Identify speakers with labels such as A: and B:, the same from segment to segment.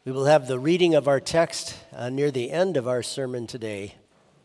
A: We will have the reading of our text near the end of our sermon today.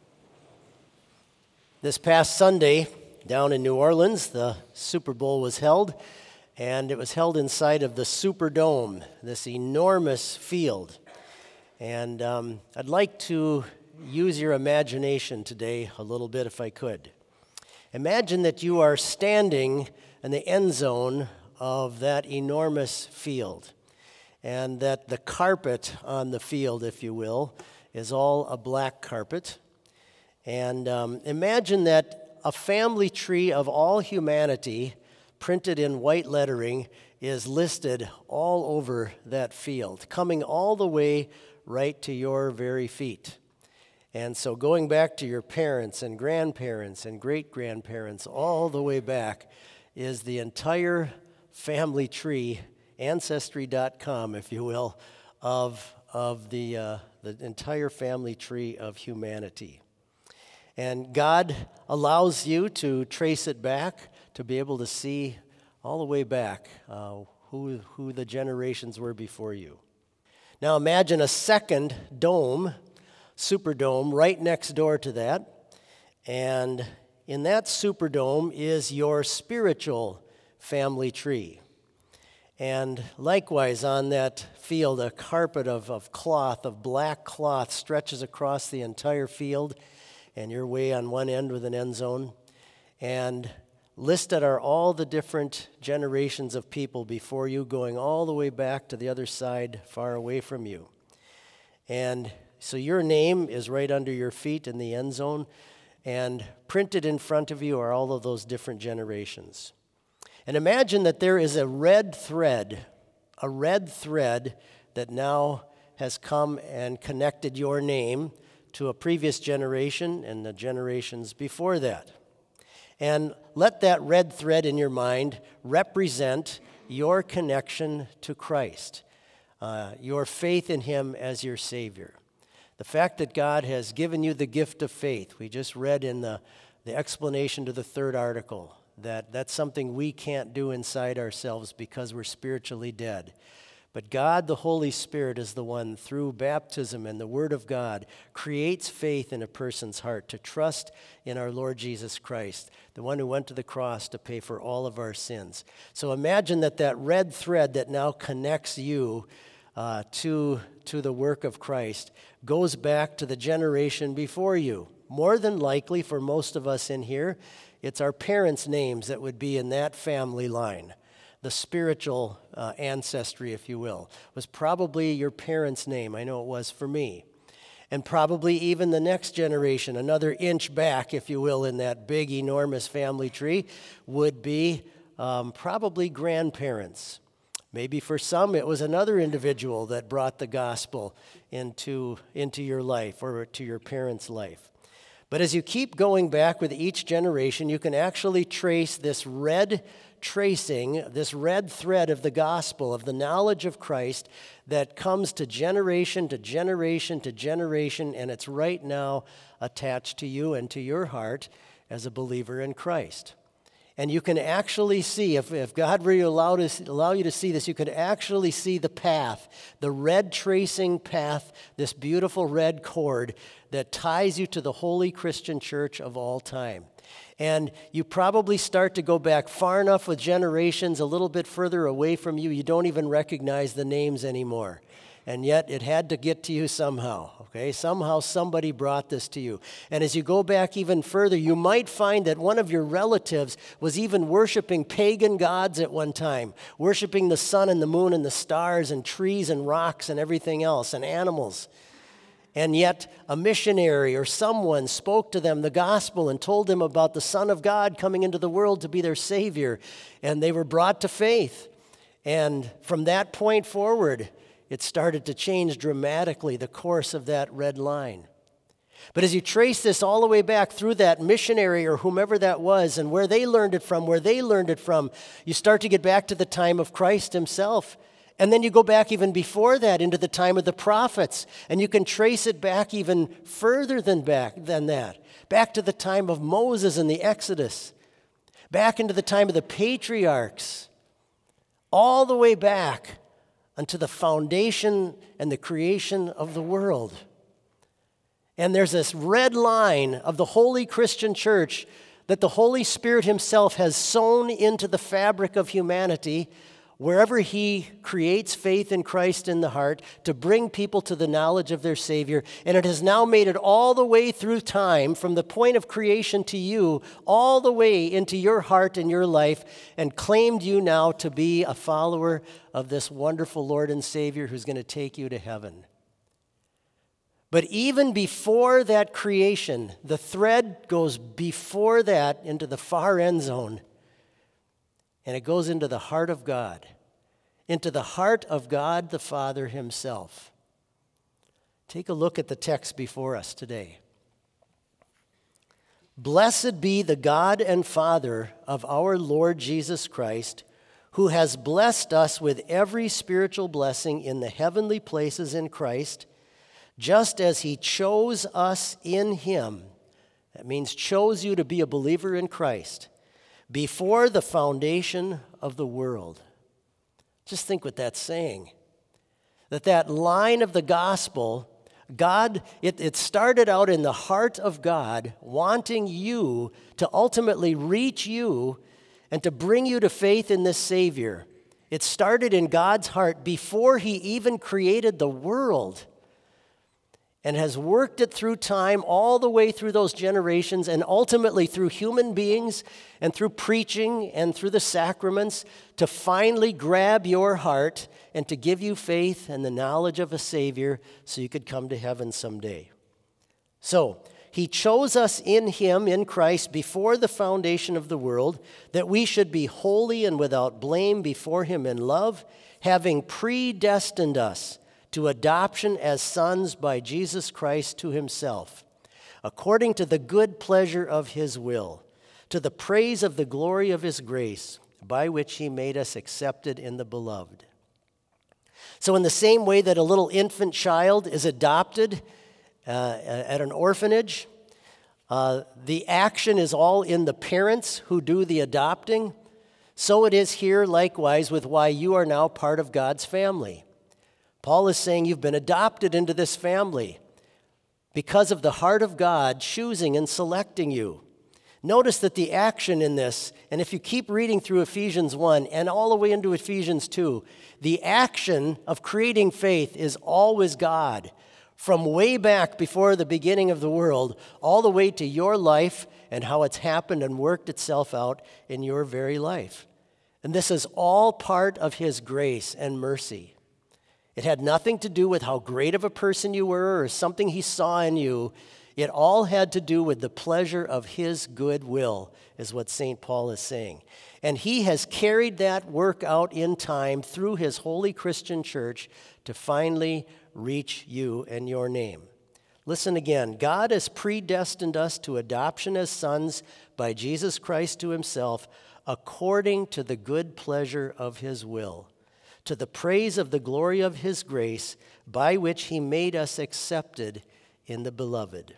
A: This past Sunday, down in New Orleans, the Super Bowl was held, and it was held inside of the Superdome, this enormous field. And I'd like to use your imagination today a little bit if I could. Imagine that you are standing in the end zone of that enormous field, and that the carpet on the field, if you will, is all a black carpet. And imagine that a family tree of all humanity, printed in white lettering, is listed all over that field, coming all the way right to your very feet. And so going back to your parents and grandparents and great-grandparents, all the way back, is the entire family tree, Ancestry.com, if you will, of the entire family tree of humanity. And God allows you to trace it back, to be able to see all the way back who the generations were before you. Now imagine a second dome, Superdome, right next door to that. And in that Superdome is your spiritual family tree. And likewise, on that field, a carpet of cloth, of black cloth, stretches across the entire field, and you're way on one end with an end zone. And listed are all the different generations of people before you, going all the way back to the other side, far away from you. And so your name is right under your feet in the end zone, and printed in front of you are all of those different generations. And imagine that there is a red thread that now has come and connected your name to a previous generation and the generations before that. And let that red thread in your mind represent your connection to Christ, your faith in Him as your Savior. The fact that God has given you the gift of faith. We just read in the explanation to the third article that's something we can't do inside ourselves because we're spiritually dead. But God, the Holy Spirit, is the one, through baptism and the Word of God, creates faith in a person's heart to trust in our Lord Jesus Christ, the one who went to the cross to pay for all of our sins. So imagine that red thread that now connects you to the work of Christ goes back to the generation before you. More than likely, for most of us in here, it's our parents' names that would be in that family line. The spiritual ancestry, if you will, was probably your parents' name. I know it was for me. And probably even the next generation, another inch back, if you will, in that big, enormous family tree, would be probably grandparents. Maybe for some, it was another individual that brought the gospel into your life or to your parents' life. But as you keep going back with each generation, you can actually trace this red thread of the gospel, of the knowledge of Christ that comes to generation to generation to generation, and it's right now attached to you and to your heart as a believer in Christ. And you can actually see, if God really allow you to see this, you can actually see the path, the red tracing path, this beautiful red cord that ties you to the holy Christian church of all time. And you probably start to go back far enough with generations a little bit further away from you, you don't even recognize the names anymore. And yet it had to get to you somehow, okay? Somehow somebody brought this to you. And as you go back even further, you might find that one of your relatives was even worshiping pagan gods at one time, worshiping the sun and the moon and the stars and trees and rocks and everything else and animals. And yet a missionary or someone spoke to them the gospel and told them about the Son of God coming into the world to be their Savior. And they were brought to faith. And from that point forward, it started to change dramatically the course of that red line. But as you trace this all the way back through that missionary or whomever that was and where they learned it from, you start to get back to the time of Christ Himself. And then you go back even before that into the time of the prophets, and you can trace it back even further than that, back to the time of Moses and the Exodus, back into the time of the patriarchs, all the way back unto the foundation and the creation of the world. And there's this red line of the holy Christian church that the Holy Spirit himself has sewn into the fabric of humanity wherever he creates faith in Christ in the heart to bring people to the knowledge of their Savior. And it has now made it all the way through time, from the point of creation to you, all the way into your heart and your life, and claimed you now to be a follower of this wonderful Lord and Savior who's going to take you to heaven. But even before that creation, the thread goes before that into the far end zone. And it goes into the heart of God, into the heart of God the Father himself. Take a look at the text before us today. Blessed be the God and Father of our Lord Jesus Christ, who has blessed us with every spiritual blessing in the heavenly places in Christ, just as he chose us in him. That means chose you to be a believer in Christ before the foundation of the world. Just think what that's saying. That line of the gospel, God, it started out in the heart of God, wanting you to ultimately reach you and to bring you to faith in this Savior. It started in God's heart before he even created the world, and has worked it through time, all the way through those generations, and ultimately through human beings and through preaching and through the sacraments to finally grab your heart and to give you faith and the knowledge of a Savior so you could come to heaven someday. So, he chose us in him, in Christ, before the foundation of the world, that we should be holy and without blame before him in love, having predestined us to adoption as sons by Jesus Christ to himself, according to the good pleasure of his will, to the praise of the glory of his grace, by which he made us accepted in the beloved. So in the same way that a little infant child is adopted at an orphanage, the action is all in the parents who do the adopting, so it is here likewise with why you are now part of God's family. Paul is saying you've been adopted into this family because of the heart of God choosing and selecting you. Notice that the action in this, and if you keep reading through Ephesians 1 and all the way into Ephesians 2, the action of creating faith is always God. From way back before the beginning of the world, all the way to your life and how it's happened and worked itself out in your very life. And this is all part of his grace and mercy. It had nothing to do with how great of a person you were or something he saw in you. It all had to do with the pleasure of his good will, is what St. Paul is saying. And he has carried that work out in time through his holy Christian church to finally reach you and your name. Listen again. God has predestined us to adoption as sons by Jesus Christ to himself, according to the good pleasure of his will, to the praise of the glory of his grace, by which he made us accepted in the beloved.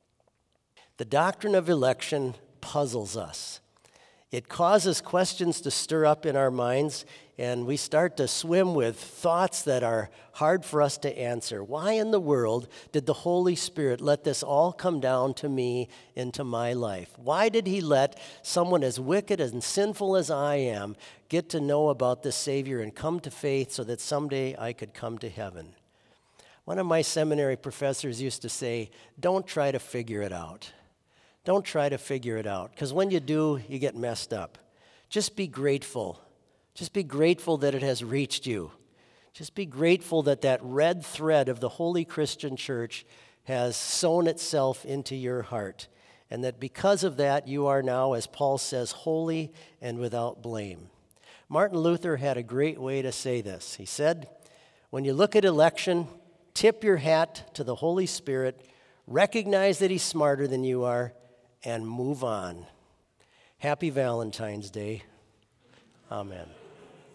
A: The doctrine of election puzzles us. It causes questions to stir up in our minds, and we start to swim with thoughts that are hard for us to answer. Why in the world did the Holy Spirit let this all come down to me into my life? Why did he let someone as wicked and sinful as I am get to know about this Savior and come to faith so that someday I could come to heaven? One of my seminary professors used to say, don't try to figure it out. Don't try to figure it out, because when you do, you get messed up. Just be grateful. Just be grateful that it has reached you. Just be grateful that that red thread of the Holy Christian Church has sewn itself into your heart, and that because of that, you are now, as Paul says, holy and without blame. Martin Luther had a great way to say this. He said, when you look at election, tip your hat to the Holy Spirit, recognize that he's smarter than you are, and move on. Happy Valentine's Day. Amen.